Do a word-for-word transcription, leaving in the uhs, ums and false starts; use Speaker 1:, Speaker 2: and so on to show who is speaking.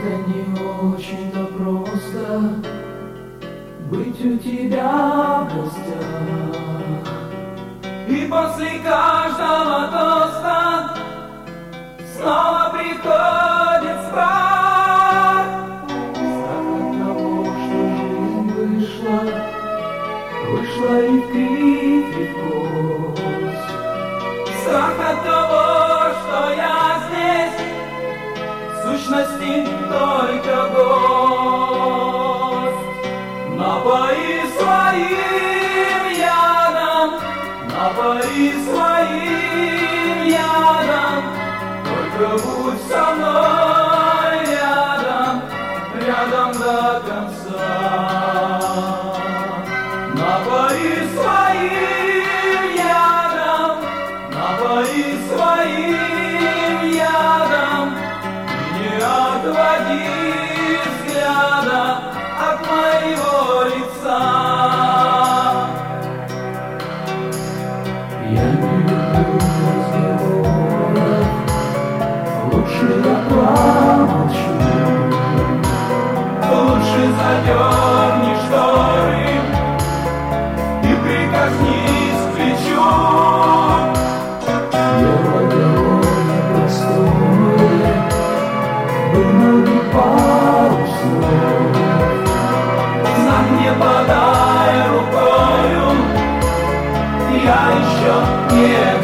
Speaker 1: Это не очень-то просто быть у тебя в гостях. И после каждого тоста снова приходит страх. Страх от того, что жизнь вышла, вышла и в крик, и в кость. Страх от того, что я здесь, в сущности только гость. Напои своим ядом, напои своим ядом, только будь со мной рядом, рядом до конца. Напои своим ядом, напои своим ядом, не отводи взгляда от моего лица. Я не люблю разговоров, лучше я промолчу. Лучше задерни шторы и прикоснись к плечу. Дело довольно простое, вымолви пару слов. Знак мне подай рукою, я еще не